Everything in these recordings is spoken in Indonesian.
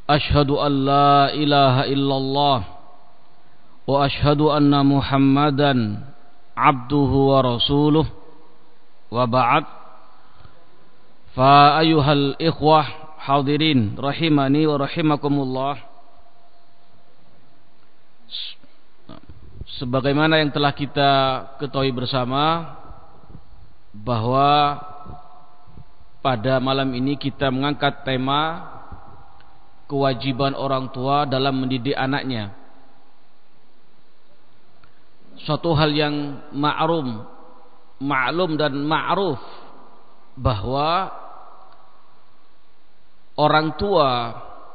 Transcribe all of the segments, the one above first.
Asyhadu an la ilaha illallah wa asyhadu anna Muhammadan abduhu wa rasuluh wa ba'd. Fa ayyuhal ikhwah hadirin rahimani wa rahimakumullah. Sebagaimana yang telah kita ketahui bersama bahwa pada malam ini kita mengangkat tema kewajiban orang tua dalam mendidik anaknya. Suatu hal yang maklum dan ma'ruf bahwa orang tua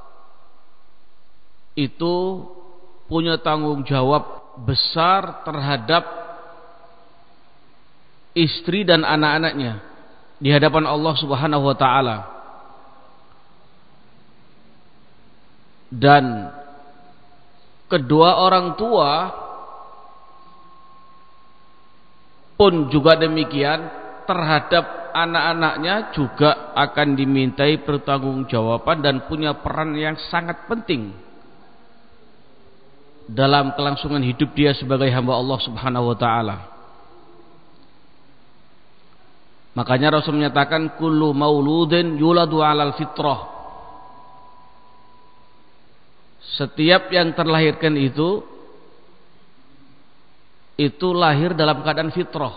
itu punya tanggung jawab besar terhadap istri dan anak-anaknya di hadapan Allah Subhanahu wa taala. Dan kedua orang tua pun juga demikian terhadap anak-anaknya juga akan dimintai pertanggungjawaban dan punya peran yang sangat penting dalam kelangsungan hidup dia sebagai hamba Allah Subhanahu wa taala. Makanya Rasul menyatakan kullu mauludin yuladu 'alal fitrah. Setiap yang terlahirkan itu lahir dalam keadaan fitrah.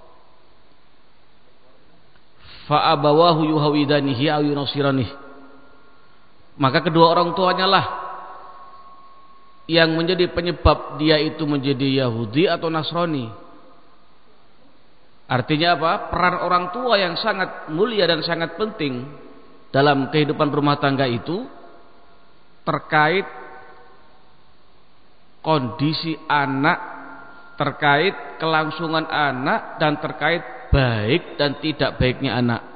Fa abawahu yuhawidanihi aw yunasiranihi. Maka kedua orang tuanya lah yang menjadi penyebab dia itu menjadi Yahudi atau Nasrani. Artinya apa? Peran orang tua yang sangat mulia dan sangat penting dalam kehidupan rumah tangga itu terkait kondisi anak, terkait kelangsungan anak, dan terkait baik dan tidak baiknya anak.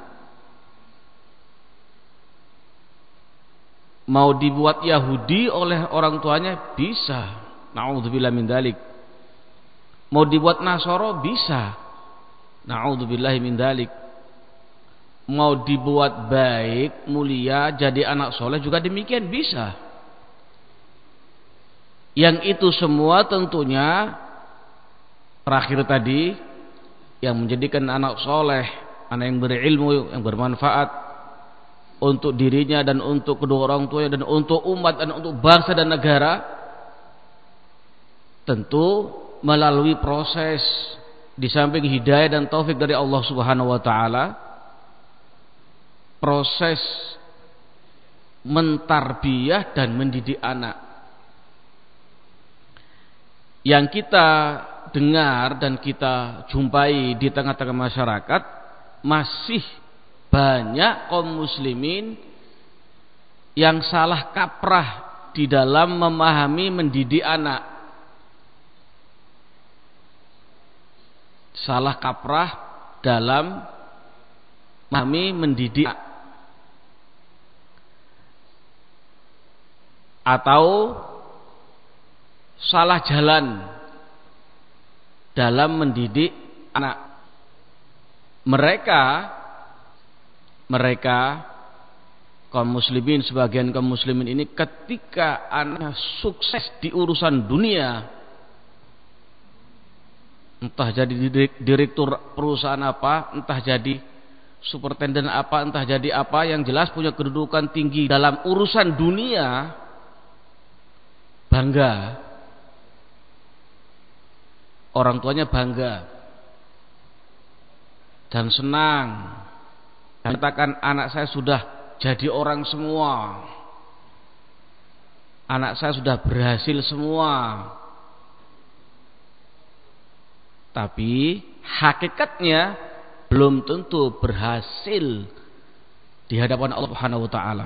Mau dibuat Yahudi oleh orang tuanya bisa, na'udzubillah min dzalik. Mau dibuat Nasoro bisa, na'udzubillah min dzalik. Mau dibuat baik, mulia, jadi anak soleh juga demikian bisa. Yang itu semua tentunya terakhir tadi yang menjadikan anak soleh, anak yang berilmu, yang bermanfaat untuk dirinya dan untuk kedua orang tuanya dan untuk umat dan untuk bangsa dan negara, tentu melalui proses di samping hidayah dan taufik dari Allah Subhanahu wa taala, proses mentarbiyah dan mendidik anak. Yang kita dengar dan kita jumpai di tengah-tengah masyarakat, masih banyak kaum muslimin yang salah kaprah di dalam memahami mendidik anak. Salah kaprah dalam memahami mendidik anak. Atau salah jalan dalam mendidik anak. Mereka kaum muslimin, sebagian kaum muslimin ini ketika anak sukses di urusan dunia, entah jadi direktur perusahaan apa, entah jadi superintenden apa, entah jadi apa, yang jelas punya kedudukan tinggi dalam urusan dunia, bangga. Orang tuanya bangga dan senang, katakan anak saya sudah jadi orang semua, anak saya sudah berhasil semua. Tapi hakikatnya belum tentu berhasil di hadapan Allah Subhanahu wa taala.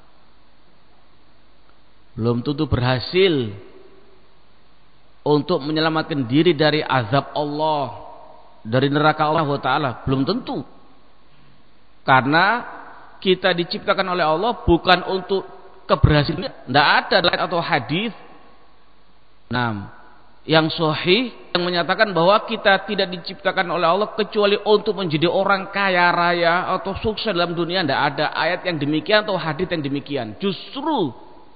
Belum tentu berhasil untuk menyelamatkan diri dari azab Allah, dari neraka Allah Taala, belum tentu. Karena kita diciptakan oleh Allah bukan untuk keberhasilan. Tidak ada ayat atau hadis yang sahih yang menyatakan bahwa kita tidak diciptakan oleh Allah kecuali untuk menjadi orang kaya raya atau sukses dalam dunia. Tidak ada ayat yang demikian atau hadis yang demikian. Justru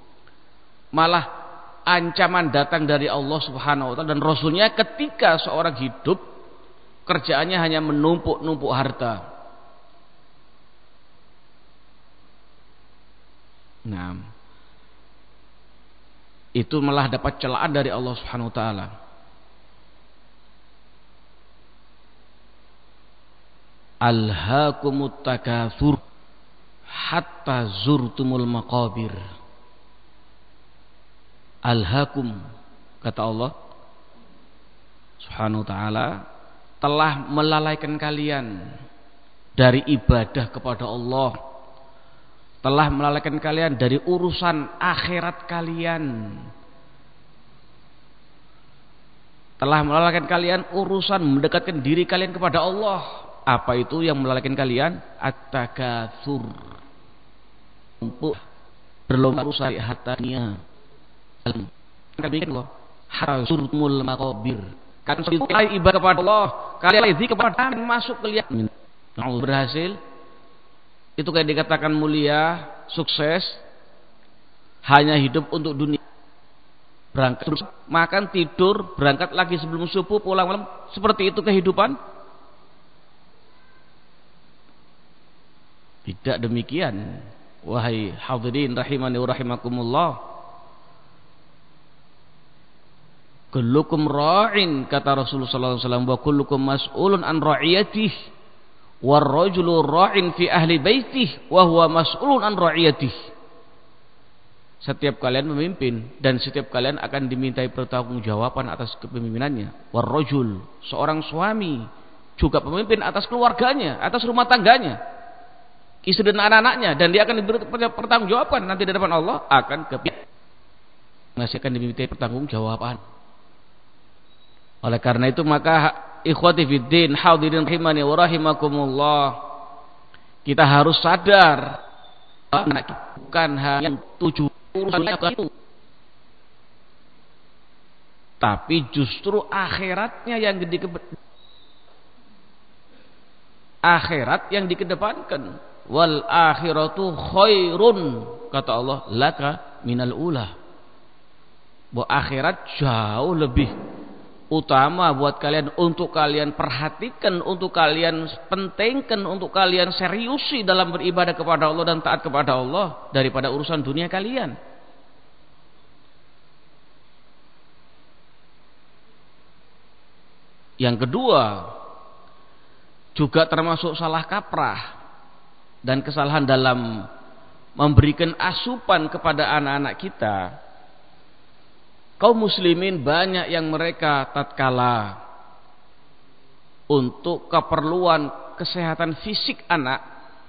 Malah ancaman datang dari Allah Subhanahu wa taala dan Rasulnya ketika seorang hidup kerjaannya hanya menumpuk-numpuk harta. Nah, itu malah dapat celaan dari Allah Subhanahu wa taala. Alhaakumut takatsur hatta zurtumul maqabir. Alhaakum, kata Allah Subhanahu wa taala, telah melalaikan kalian dari ibadah kepada Allah, telah melalaikan kalian dari urusan akhirat kalian, telah melalaikan kalian urusan mendekatkan diri kalian kepada Allah. Apa itu yang melalaikan kalian? At-takatsur, untuk berlomba cari hartanya. Hatta zurtumul maqabir. Kan ibadah kepada Allah, kalian lagi kepada masuk ke lihat. Berhasil. Itu kayak dikatakan mulia, sukses, hanya hidup untuk dunia. Berangkat, makan, tidur, berangkat lagi sebelum subuh, pulang malam. Seperti itu kehidupan? Tidak demikian. Wahai hadirin rahimani wa rahimakumullah. Kullukum ra'in, kata Rasulullah sallallahu alaihi wasallam, wa kullukum mas'ulun an ra'iyatihi, war rajulu ra'in fi ahli baitihi wa huwa mas'ulun an ra'iyatihi. Setiap kalian memimpin dan setiap kalian akan dimintai pertanggungjawaban atas kepemimpinannya. War rajul, seorang suami juga pemimpin atas keluarganya, atas rumah tangganya, istri dan anak-anaknya, dan dia akan diberi pertanggungjawaban nanti di depan Allah, masih akan dimintai pertanggungjawaban. Oleh karena itu maka ikhwati fiddin, hadirin rahimani wa rahimakumullah, kita harus sadar bukan hanya tujuh urusan itu, tapi justru akhiratnya yang dikedepankan. Wal akhiratu khairun, kata Allah, laka minal ula. Bahwa akhirat jauh lebih utama buat kalian, untuk kalian perhatikan, untuk kalian pentingkan, untuk kalian seriusi dalam beribadah kepada Allah dan taat kepada Allah daripada urusan dunia kalian. Yang kedua, juga termasuk salah kaprah dan kesalahan dalam memberikan asupan kepada anak-anak kita. Kaum muslimin banyak yang mereka tatkala untuk keperluan kesehatan fisik anak,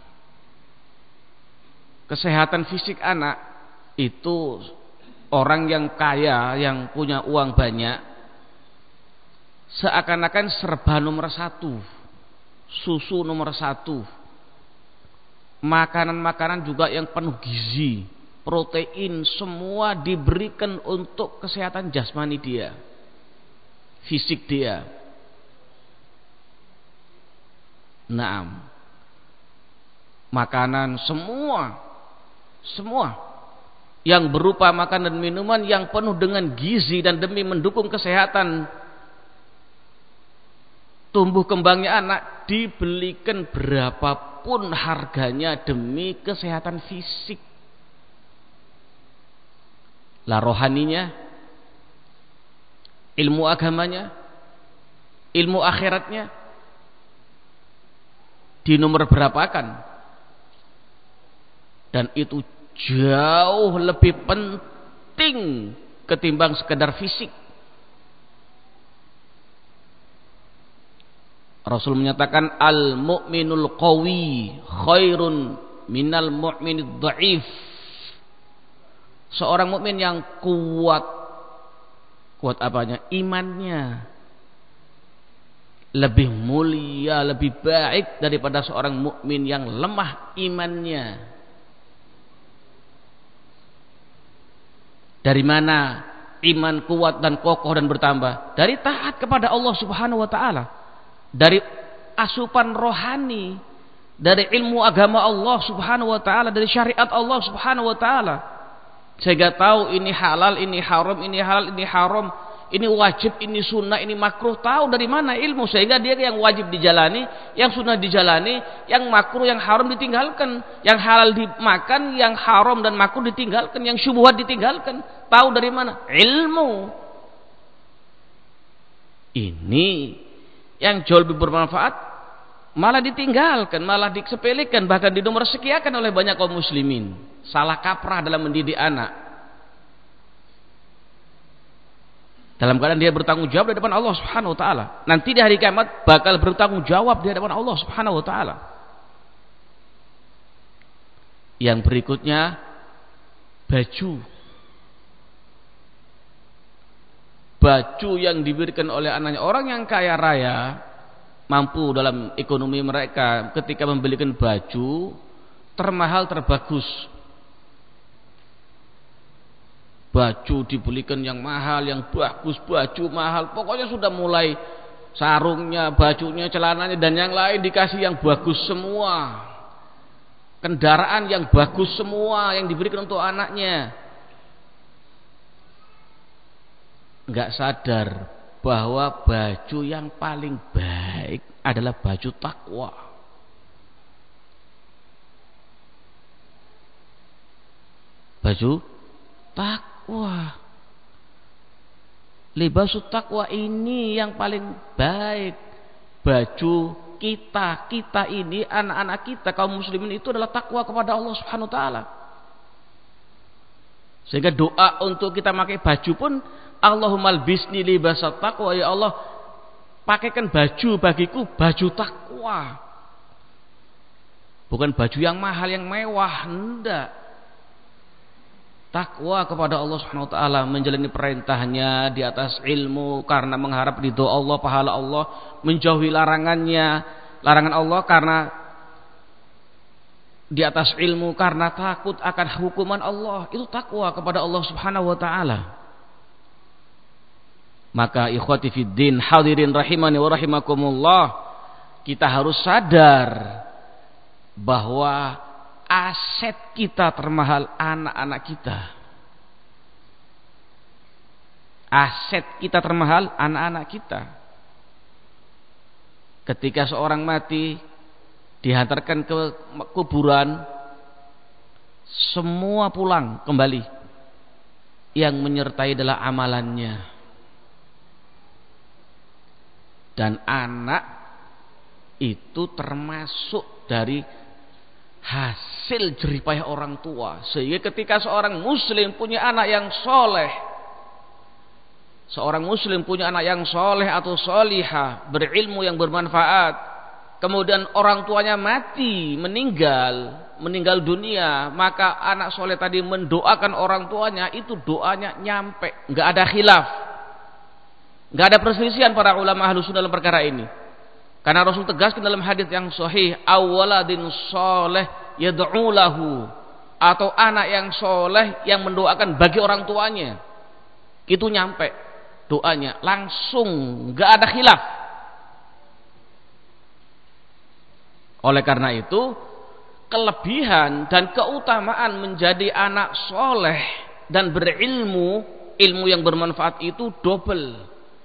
itu orang yang kaya, yang punya uang banyak, seakan-akan serba nomor satu, susu nomor satu, makanan-makanan juga yang penuh gizi, protein, semua diberikan untuk kesehatan jasmani dia, fisik dia. Naam, makanan semua yang berupa makanan dan minuman yang penuh dengan gizi dan demi mendukung kesehatan tumbuh kembangnya anak, dibelikan berapapun harganya demi kesehatan fisik. Lah rohaninya, ilmu agamanya, ilmu akhiratnya dinomor berapakan, dan itu jauh lebih penting ketimbang sekedar fisik. Rasul menyatakan al-mu'minul qawi khairun minal mu'minid dha'if. Seorang mukmin yang kuat apanya? Imannya lebih mulia, lebih baik daripada seorang mukmin yang lemah imannya. Dari mana iman kuat dan kokoh dan bertambah? Dari taat kepada Allah Subhanahu wa taala, dari asupan rohani, dari ilmu agama Allah Subhanahu wa taala, dari syariat Allah Subhanahu wa taala. sehingga tahu ini halal, ini haram, ini halal, ini haram, ini wajib, ini sunnah, ini makruh. Tahu dari mana ilmu, sehingga dia yang wajib dijalani, yang sunnah dijalani, yang makruh, yang haram ditinggalkan, yang halal dimakan, yang haram dan makruh ditinggalkan, yang syubhat ditinggalkan. Tahu dari mana? Ilmu. Ini yang jauh lebih bermanfaat malah ditinggalkan, malah disepelekan, bahkan dinomorsekiakan oleh banyak kaum muslimin. Salah kaprah dalam mendidik anak, dalam keadaan dia bertanggung jawab di hadapan Allah Subhanahu wa taala. Nanti di hari kiamat bakal bertanggung jawab di hadapan Allah Subhanahu wa taala. Yang berikutnya, baju. Baju yang diberikan oleh anaknya. Orang yang kaya raya, mampu dalam ekonomi mereka, ketika membelikan baju termahal, terbagus, baju dibelikan yang mahal, yang bagus, baju mahal, pokoknya sudah mulai sarungnya, bajunya, celananya dan yang lain dikasih yang bagus semua, kendaraan yang bagus semua yang diberikan untuk anaknya. Enggak sadar bahwa baju yang paling baik adalah baju takwa. Baju takwa. Libasut takwa ini yang paling baik. Baju kita ini, anak-anak kita, kaum muslimin itu adalah takwa kepada Allah Subhanahu wa taala. Sehingga doa untuk kita pakai baju pun, Allahumma albisni libasat taqwa, ya Allah pakaikan baju bagiku baju takwa. Bukan baju yang mahal, yang mewah, enggak. Takwa kepada Allah Subhanahu wa taala, menjalani perintahnya di atas ilmu karena mengharap ridho Allah, pahala Allah, menjauhi larangan Allah karena di atas ilmu karena takut akan hukuman Allah. Itu takwa kepada Allah Subhanahu wa taala. Maka ikhwati fiddin, hadirin rahimani wa rahimakumullah, kita harus sadar bahwa aset kita termahal anak-anak kita. Aset kita termahal anak-anak kita. Ketika seorang mati, dihantarkan ke kuburan, semua pulang kembali. Yang menyertai adalah amalannya. Dan anak itu termasuk dari hasil jeripayah orang tua. Sehingga ketika seorang muslim punya anak yang soleh, seorang muslim punya anak yang soleh atau solihah, berilmu yang bermanfaat, kemudian orang tuanya mati, meninggal dunia, maka anak soleh tadi mendoakan orang tuanya, itu doanya nyampe, nggak ada khilaf, nggak ada perselisihan para ulama Ahlus Sunnah dalam perkara ini. Karena Rasul tegaskan dalam hadis yang sahih, awaladin soleh yad'u lahu, atau anak yang soleh yang mendoakan bagi orang tuanya, itu nyampe doanya langsung, nggak ada khilaf. Oleh karena itu, kelebihan dan keutamaan menjadi anak soleh dan berilmu, ilmu yang bermanfaat itu double.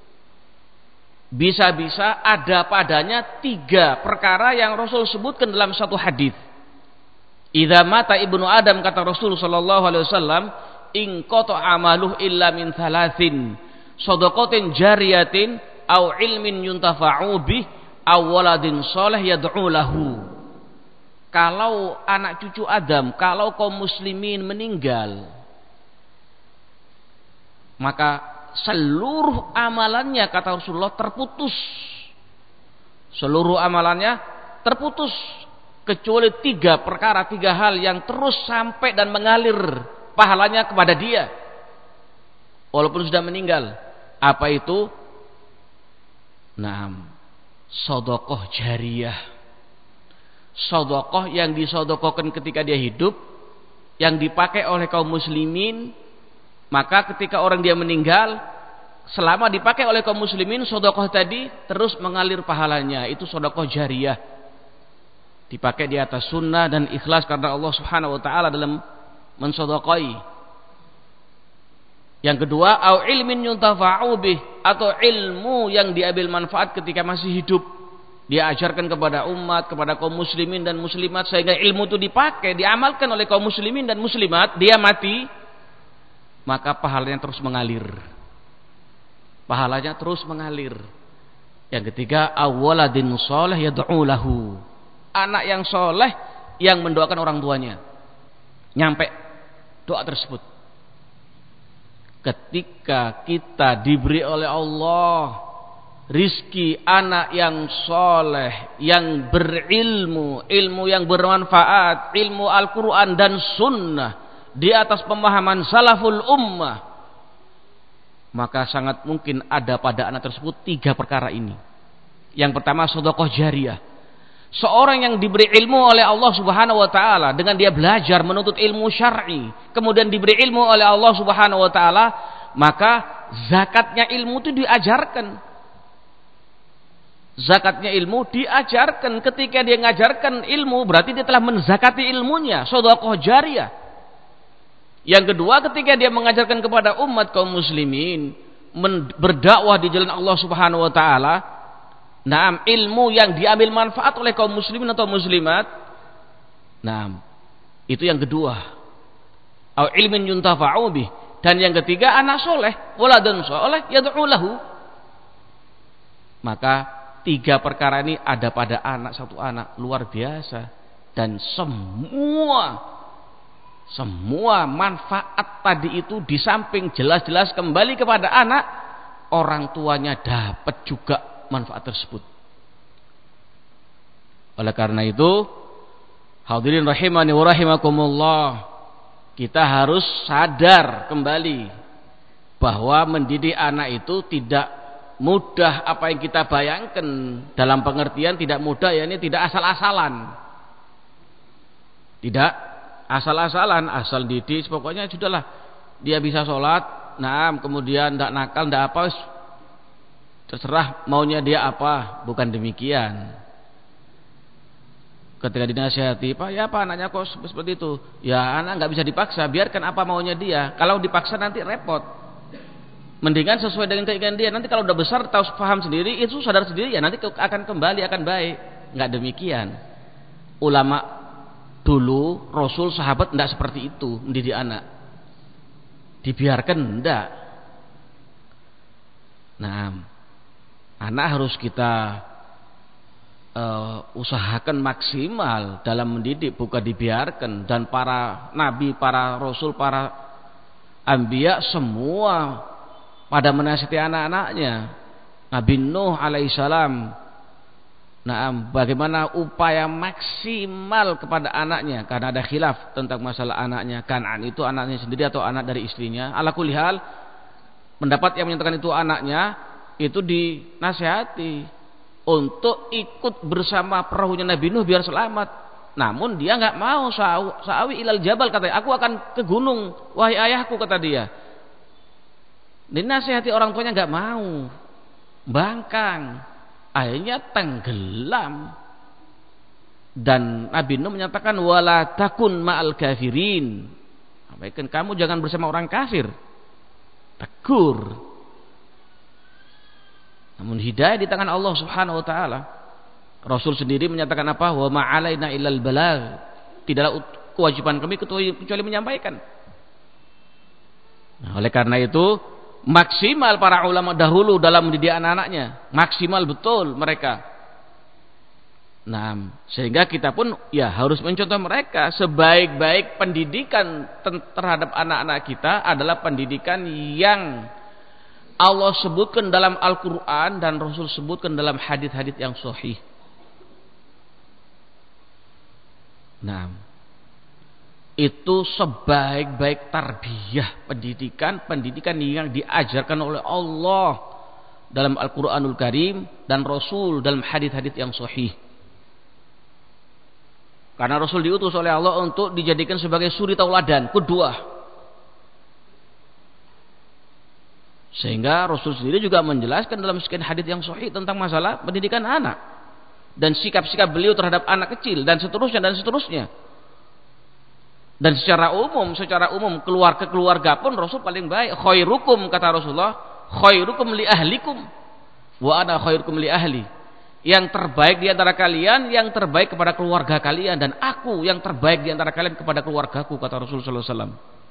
Bisa-bisa ada padanya 3 perkara yang Rasul sebutkan dalam satu hadis. Idza mata ibnu Adam, kata Rasul sallallahu alaihi wasallam, in qata amaluh illa min thalathin, shadaqatin jariyatin au ilmin yuntafa'u bih aw waladin shalih yad'u lahu. Kalau anak cucu Adam, kalau kaum muslimin meninggal, maka seluruh amalannya, kata Rasulullah, terputus. Seluruh amalannya terputus kecuali 3 perkara, 3 hal yang terus sampai dan mengalir pahalanya kepada dia walaupun sudah meninggal. Apa itu? Naam, sedekah jariyah. Sedekah yang disedekahkan ketika dia hidup, yang dipakai oleh kaum muslimin, maka ketika orang dia meninggal, selama dipakai oleh kaum muslimin, sedekah tadi terus mengalir pahalanya. Itu sedekah jariyah, dipakai di atas sunnah dan ikhlas karena Allah Subhanahu wa taala dalam mensedekahi. Yang kedua, au ilmin yuntafa'u bih, atau ilmu yang diambil manfaat ketika masih hidup. Dia ajarkan kepada umat, kepada kaum muslimin dan muslimat, sehingga ilmu itu dipakai, diamalkan oleh kaum muslimin dan muslimat. Dia mati, maka pahalanya terus mengalir. Pahalanya terus mengalir. Yang ketiga, awaladin sholeh yad'u lahu, anak yang soleh yang mendoakan orang tuanya. Nyampe doa tersebut. Ketika kita diberi oleh Allah rizki anak yang soleh, yang berilmu, ilmu yang bermanfaat, ilmu Al-Quran dan Sunnah di atas pemahaman salaful ummah, maka sangat mungkin ada pada anak tersebut 3 perkara ini. Yang pertama, sedekah jariyah. Seorang yang diberi ilmu oleh Allah Subhanahu wa taala dengan dia belajar menuntut ilmu syar'i, kemudian diberi ilmu oleh Allah Subhanahu wa taala, maka zakatnya ilmu itu diajarkan. Zakatnya ilmu diajarkan. Ketika dia mengajarkan ilmu, berarti dia telah menzakati ilmunya, sedekah jariyah. Yang kedua, ketika dia mengajarkan kepada umat kaum muslimin berdakwah di jalan Allah Subhanahu wa taala, nah, ilmu yang diambil manfaat oleh kaum muslimin atau muslimat. Nah, itu yang kedua. Au ilmin yuntafa'u bih. Dan yang ketiga, anak soleh, waladun soleh yad'u lahu. Maka 3 perkara ini ada pada anak, satu anak, luar biasa. Dan semua manfaat tadi itu di samping jelas-jelas kembali kepada anak, orang tuanya dapat juga manfaat tersebut. Oleh karena itu, hadirin rahimani wa rahimakumullah, kita harus sadar kembali bahwa mendidik anak itu tidak mudah apa yang kita bayangkan. Dalam pengertian tidak mudah, ya, ini tidak asal-asalan. Tidak asal-asalan, asal didik pokoknya sudahlah dia bisa sholat, nah kemudian tidak nakal, tidak apa, terserah maunya dia apa. Bukan demikian. Ketika dinasihati, Pak, ya Pak, anaknya kok seperti itu. Ya, anak nggak bisa dipaksa, biarkan apa maunya dia. Kalau dipaksa nanti repot. Mendingan sesuai dengan keinginan dia. Nanti kalau udah besar tahu paham sendiri, itu sadar sendiri, ya nanti akan kembali, akan baik. Nggak demikian. Ulama dulu, Rasul, sahabat enggak seperti itu mendidik anak. Dibiarkan enggak. Nah, anak harus kita usahakan maksimal dalam mendidik, bukan dibiarkan. Dan para nabi, para rasul, para anbiya semua pada menasihati anak-anaknya. Nabi Nuh alaihissalam, nah, bagaimana upaya maksimal kepada anaknya, karena ada khilaf tentang masalah anaknya, Kan'an itu anaknya sendiri atau anak dari istrinya. Ala kulli hal, pendapat yang menyatakan itu anaknya, itu dinasihati untuk ikut bersama perahunya Nabi Nuh biar selamat. Namun dia nggak mau. Sa'awi ilal jabal, katanya, aku akan ke gunung wahai ayahku, kata dia. Dinasihati orang tuanya nggak mau, bangkang, akhirnya tenggelam. Dan Nabi Nuh menyatakan, wala takun ma'al kafirin, kamu jangan bersama orang kafir. Tegur. Namun hidayah di tangan Allah Subhanahu wa taala. Rasul sendiri menyatakan apa? Wa ma'alaina illal balagh. Tidaklah kewajiban kami kecuali menyampaikan. Nah, oleh karena itu, maksimal para ulama dahulu dalam mendidik anak-anaknya. Maksimal betul mereka. Nah, sehingga kita pun ya harus mencontoh mereka. Sebaik-baik pendidikan terhadap anak-anak kita adalah pendidikan yang Allah sebutkan dalam Al-Quran dan Rasul sebutkan dalam hadits-hadits yang sahih. Nah, itu sebaik-baik tarbiyah, pendidikan yang diajarkan oleh Allah dalam Al-Quranul Karim dan Rasul dalam hadits-hadits yang sahih. Karena Rasul diutus oleh Allah untuk dijadikan sebagai suri tauladan, qudwah. Sehingga Rasul sendiri juga menjelaskan dalam sekian hadits yang sahih tentang masalah pendidikan anak dan sikap-sikap beliau terhadap anak kecil dan seterusnya dan seterusnya. Dan secara umum keluarga pun Rasul paling baik. Khairukum, kata Rasulullah, khairukum li ahlikum wa ana khairukum li ahli. Yang terbaik di antara kalian yang terbaik kepada keluarga kalian, dan aku yang terbaik di antara kalian kepada keluargaku, kata Rasulullah sallallahu alaihi wasallam.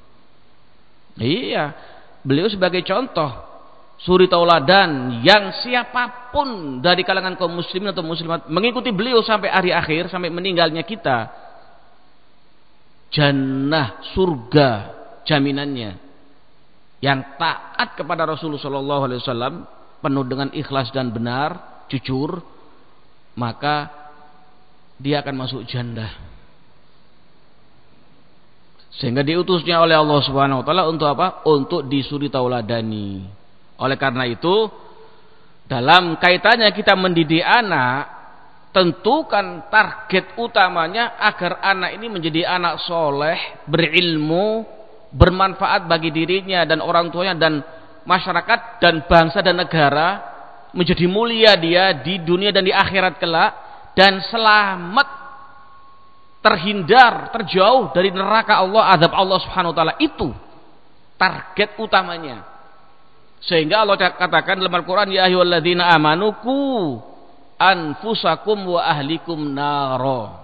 Iya, beliau sebagai contoh, suri tauladan yang siapapun dari kalangan kaum muslimin atau muslimat mengikuti beliau sampai hari akhir, sampai meninggalnya kita, jannah, surga jaminannya. Yang taat kepada Rasulullah sallallahu alaihi wasallam penuh dengan ikhlas dan benar, jujur, maka dia akan masuk jannah. Sehingga diutusnya oleh Allah Subhanahu wa taala untuk apa? Untuk disuri tauladani. Oleh karena itu, dalam kaitannya kita mendidik anak, tentukan target utamanya agar anak ini menjadi anak soleh, berilmu, bermanfaat bagi dirinya dan orang tuanya dan masyarakat dan bangsa dan negara, menjadi mulia dia di dunia dan di akhirat kelak, dan selamat, terhindar, terjauh dari neraka Allah, azab Allah Subhanahu wa taala. Itu target utamanya. Sehingga Allah katakan dalam Al-Qur'an, ya ayyuhalladzina amanu qu anfusakum wa ahlikum naro.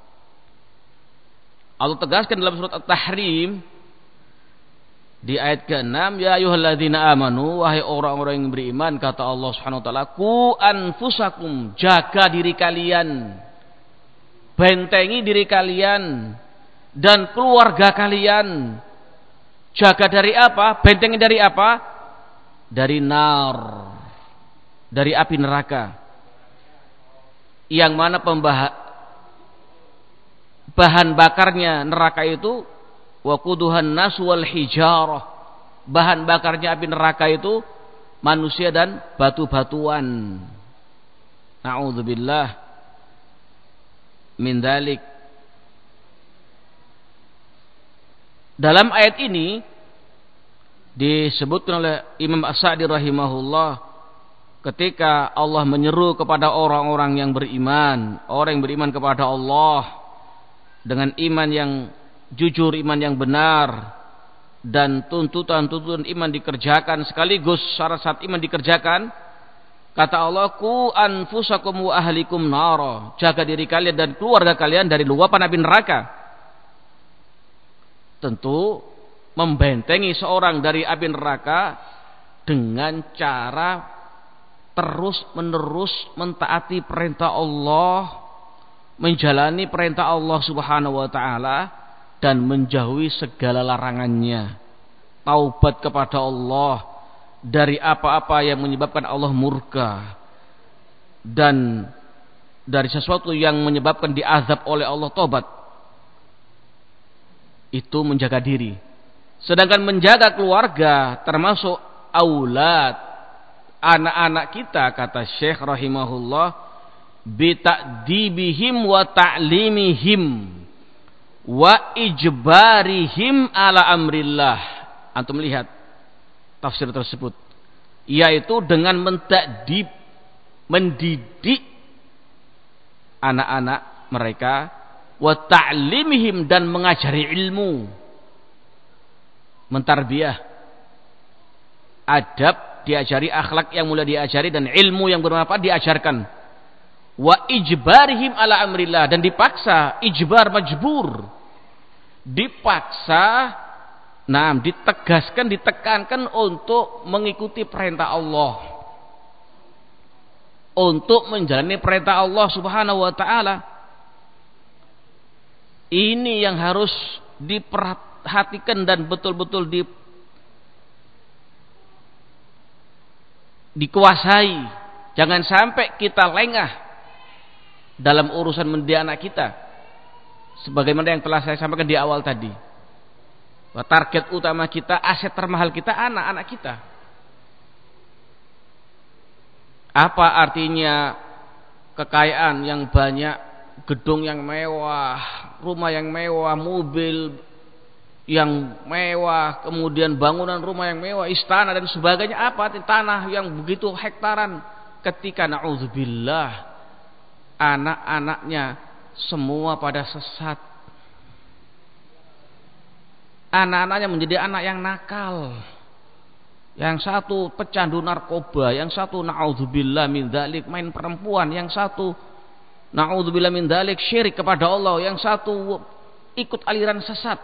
Allah tegaskan dalam surat At-Tahrim di ayat ke-6, ya ayyuhalladzina amanu, wahai orang-orang yang beriman, kata Allah Subhanahu wa taala, qu anfusakum, jaga diri kalian, bentengi diri kalian dan keluarga kalian. Jaga dari apa? Bentengi dari apa? Dari nar, dari api neraka. Yang mana bahan bakarnya neraka itu waquduhan nas wal hijarah. Bahan bakarnya api neraka itu manusia dan batu-batuan. Na'udzubillah min dzalik. Dalam ayat ini disebutkan oleh Imam As-Sa'di rahimahullah, ketika Allah menyeru kepada orang-orang yang beriman, orang yang beriman kepada Allah dengan iman yang jujur, iman yang benar, dan tuntutan-tuntutan iman dikerjakan sekaligus syarat-syarat iman dikerjakan, kata Allah, qu anfusakum wa ahlikum nara, jaga diri kalian dan keluarga kalian dari luapan api neraka. Tentu membentengi seorang dari api neraka dengan cara terus menerus mentaati perintah Allah, menjalani perintah Allah Subhanahu wa taala, dan menjauhi segala larangannya. Taubat kepada Allah dari apa-apa yang menyebabkan Allah murka, dan dari sesuatu yang menyebabkan diazab oleh Allah, taubat. Itu menjaga diri. Sedangkan menjaga keluarga termasuk aulad, anak-anak kita, kata Syekh rahimahullah, bita'dibihim wa ta'limihim wa ijbarihim ala amrillah. Antum lihat tafsir tersebut, yaitu dengan mentakdib, mendidik anak-anak mereka, wa ta'limihim, dan mengajari ilmu, mentarbiyah, adab diajari, akhlak yang mulia diajari, dan ilmu yang bermanfaat diajarkan. Wa ijbarihim ala amrillah, dan dipaksa, ijbar, majbur, dipaksa, ditegaskan, ditekankan untuk mengikuti perintah Allah, untuk menjalani perintah Allah Subhanahu wa taala. Ini yang harus diperhatikan dan betul-betul dikuasai. Jangan sampai kita lengah dalam urusan mendidik anak kita. Sebagaimana yang telah saya sampaikan di awal tadi, target utama kita, aset termahal kita, anak-anak kita. Apa artinya kekayaan yang banyak, gedung yang mewah, rumah yang mewah, mobil yang mewah, kemudian bangunan rumah yang mewah, istana dan sebagainya? Apa tanah yang begitu hektaran, ketika na'udzubillah anak-anaknya semua pada sesat, Anak-anaknya menjadi anak yang nakal. Yang satu pecandu narkoba, yang satu naudzubillah min dzalik main perempuan, yang satu naudzubillah min dzalik syirik kepada Allah, yang satu ikut aliran sesat.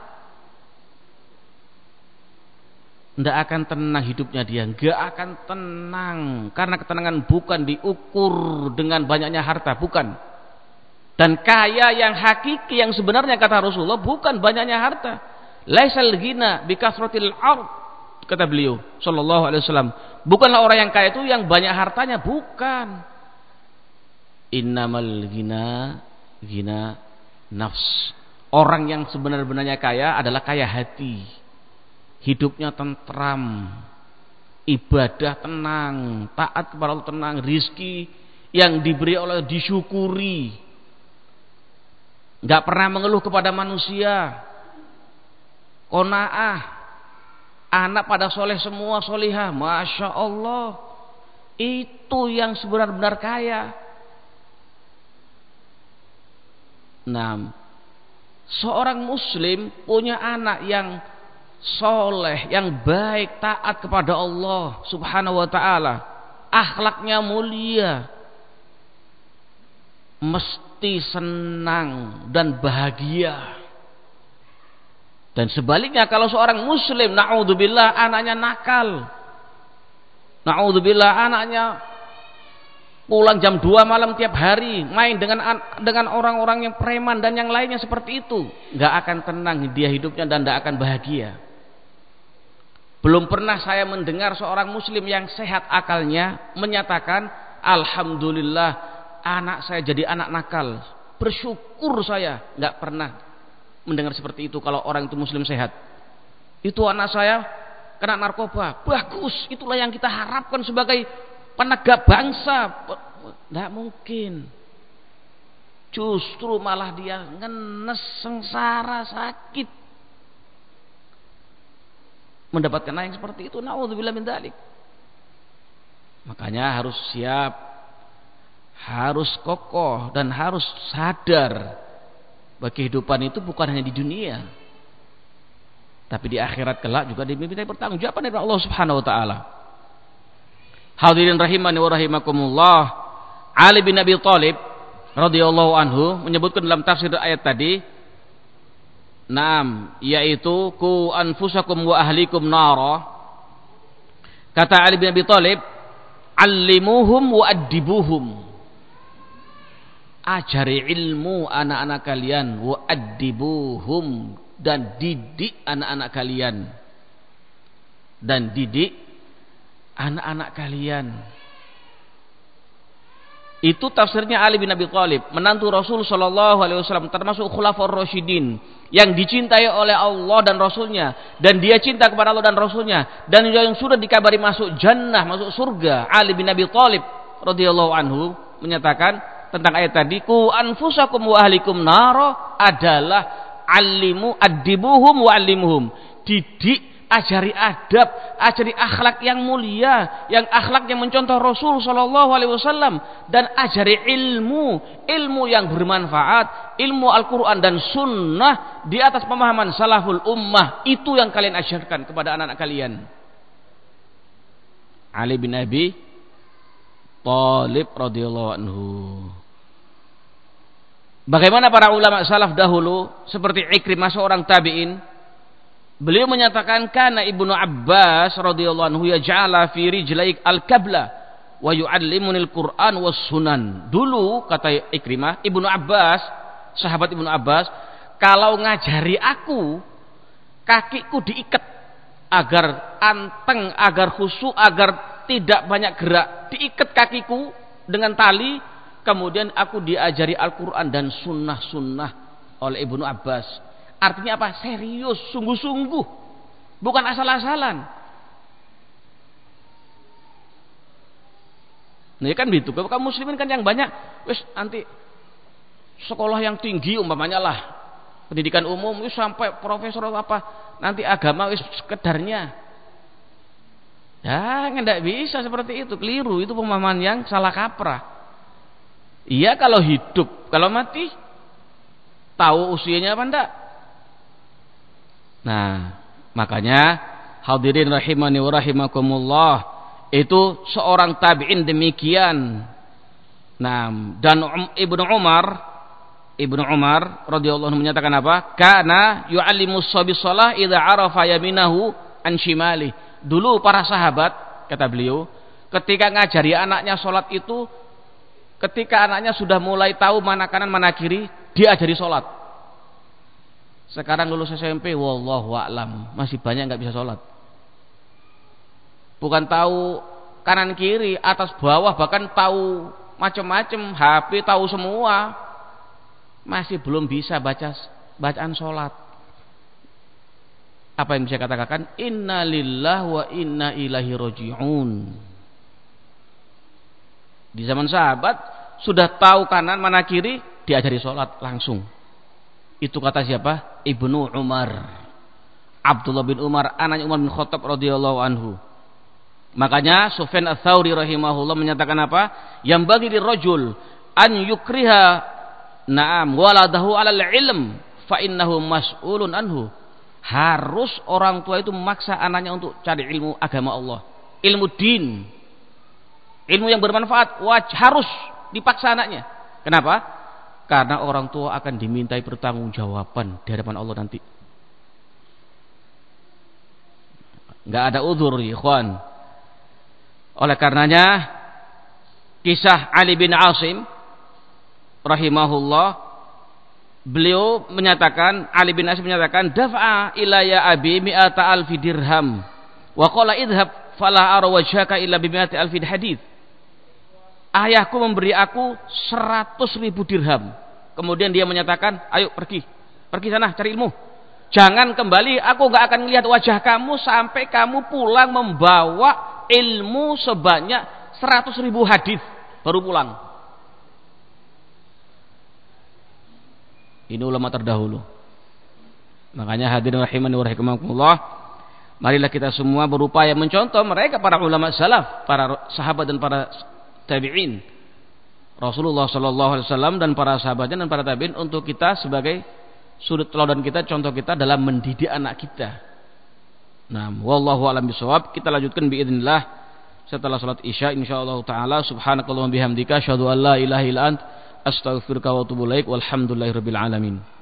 Tidak akan tenang hidupnya dia, nggak akan tenang, karena ketenangan bukan diukur dengan banyaknya harta, bukan. Dan kaya yang hakiki yang sebenarnya kata Rasulullah bukan banyaknya harta. Laisal ghina bikasratil ard, kata beliau sallallahu alaihi wasallam. Bukanlah orang yang kaya itu yang banyak hartanya, bukan. Innamal ghina nafs. Orang yang sebenar-benarnya kaya adalah kaya hati. Hidupnya tentram, ibadah tenang, taat kepada Allah tenang, rizki yang diberi oleh disyukuri. Enggak pernah mengeluh kepada manusia. Qanaah, anak pada soleh semua, solihah, masya Allah. Itu yang sebenar-benar kaya. Nah, seorang muslim punya anak yang soleh, yang baik, taat kepada Allah subhanahu wa ta'ala, akhlaknya mulia, mesti senang dan bahagia. Dan sebaliknya kalau seorang muslim naudzubillah anaknya nakal, naudzubillah anaknya pulang jam 2 malam tiap hari, main dengan orang-orang yang preman dan yang lainnya seperti itu, nggak akan tenang dia hidupnya dan nggak akan bahagia. Belum pernah saya mendengar seorang muslim yang sehat akalnya menyatakan, alhamdulillah anak saya jadi anak nakal, bersyukur saya. Nggak pernah mendengar seperti itu. Kalau orang itu muslim sehat, itu anak saya kena narkoba, bagus, itulah yang kita harapkan sebagai penegak bangsa. Nggak mungkin. Justru malah dia ngenes, sengsara, sakit, mendapatkan anak yang seperti itu. Naudzubillah min dzalik. Makanya harus siap, harus kokoh, dan harus sadar bahwa kehidupan itu bukan hanya di dunia, tapi di akhirat kelak juga dimintai pertanggungjawaban dari Allah Subhanahu wa taala. Hadirin rahimani wa rahimakumullah, Ali bin Abi Thalib radhiyallahu anhu menyebutkan dalam tafsir ayat tadi, naam, yaitu ku anfusakum wa ahlikum nara. Kata Ali bin Abi Thalib, allimuhum wa addibuhum. Ajari ilmu anak-anak kalian, wa addibuhum, dan didik anak-anak kalian, dan didik anak-anak kalian. Itu tafsirnya Ali bin Abi Thalib, menantu Rasul sallallahu alaihi wasallam, termasuk khulafaur rasyidin yang dicintai oleh Allah dan Rasulnya, dan dia cinta kepada Allah dan Rasulnya, dan yang sudah dikabari masuk jannah, masuk surga. Ali bin Abi Thalib radhiyallahu anhu menyatakan tentang ayat tadi, ku anfusakum wa ahlikum naro, adalah alimu addibuhum wa alimuhum. Didik, ajari adab, ajari akhlak yang mulia, yang akhlak yang mencontoh Rasul sallallahu alaihi wasallam, dan ajari ilmu yang bermanfaat, ilmu Al-Qur'an dan sunnah di atas pemahaman salaful ummah. Itu yang kalian ajarkan kepada anak-anak kalian. Ali bin Abi Thalib radhiyallahu anhu. Bagaimana para ulama salaf dahulu seperti Ikrimah, seorang tabi'in, beliau menyatakan kana Ibnu Abbas radhiyallahu anhu yaj'ala fi rijlaik al-kabla wa yu'allimunil Qur'an was sunan. Dulu kata Ikrimah, Ibnu Abbas, sahabat Ibnu Abbas, kalau ngajari aku, kakiku diikat agar anteng, agar khusyuk, agar tidak banyak gerak. Diikat kakiku dengan tali. Kemudian aku diajari Al-Quran dan sunnah-sunnah oleh Ibnu Abbas. Artinya apa? Serius, sungguh-sungguh, bukan asal-asalan. Nah kan begitu. Kalau kaum muslimin kan yang banyak, wis nanti sekolah yang tinggi umpamanya lah, pendidikan umum, wis sampai profesor apa, nanti agama wis sekedarnya. Ya, tidak bisa seperti itu, keliru. Itu pemahaman yang salah kaprah. Iya kalau hidup, kalau mati tahu usianya apa enggak. Nah, Makanya hadirin rahimani wa rahimakumullah, itu seorang tabi'in demikian. Nah, dan Ibnu Umar radhiyallahu anhu menyatakan apa? Kana yu'allimus shabi shalah idza arafa yaminahu an shimali. Dulu para sahabat, kata beliau, ketika ngajari anaknya salat itu, ketika anaknya sudah mulai tahu mana kanan mana kiri, dia ajari salat. Sekarang lulus SMP, wallahu a'lam, masih banyak enggak bisa salat. Bukan tahu kanan kiri, atas bawah, bahkan tahu macam-macam, HP tahu semua, masih belum bisa bacaan salat. Apa yang bisa katakan? Inna lillahi wa inna ilaihi raji'un. Di zaman sahabat sudah tahu kanan mana kiri, diajari salat langsung. Itu kata siapa? Ibnu Umar, Abdullah bin Umar, anaknya Umar bin Khattab radhiyallahu anhu. Makanya Sufyan Ats-Tsauri rahimahullah menyatakan apa? Yang bagi dirajul an yukriha na'am waladahu 'alal ilm fa innahu mas'ulun anhu. Harus orang tua itu memaksa anaknya untuk cari ilmu agama Allah, ilmu din, ilmu yang bermanfaat, harus dipaksa anaknya. Kenapa? Karena orang tua akan dimintai pertanggungjawaban di hadapan Allah nanti. Enggak ada uzur, ikhwan. Oleh karenanya kisah Ali bin Asim rahimahullah, beliau menyatakan, Ali bin Asim menyatakan, daf'a ilayya abi mi'ata alfi dirham wa qala idhab fala ara wajhaka illa bi mi'ati alfi hadits. Ayahku memberi aku 100.000 dirham. Kemudian dia menyatakan, ayo pergi sana cari ilmu. Jangan kembali, aku gak akan melihat wajah kamu sampai kamu pulang membawa ilmu sebanyak 100.000 hadis baru pulang. Ini ulama terdahulu. Makanya hadirin rahimani wa rahimakumullah, marilah kita semua berupaya mencontoh mereka, para ulama salaf, para sahabat dan para tabi'in, Rasulullah sallallahu alaihi wasallam dan para sahabatnya dan para tabi'in, untuk kita sebagai sudut teladan kita, contoh kita dalam mendidik anak kita. Nah, wallahu a'lam bishawab. Kita lanjutkan biidznillah setelah salat Isya insyaallah taala. Subhanakallahumma bihamdika asyhadu an la ilaha illa ant astaghfiruka wa atubu ilaik. Walhamdulillahirabbil alamin.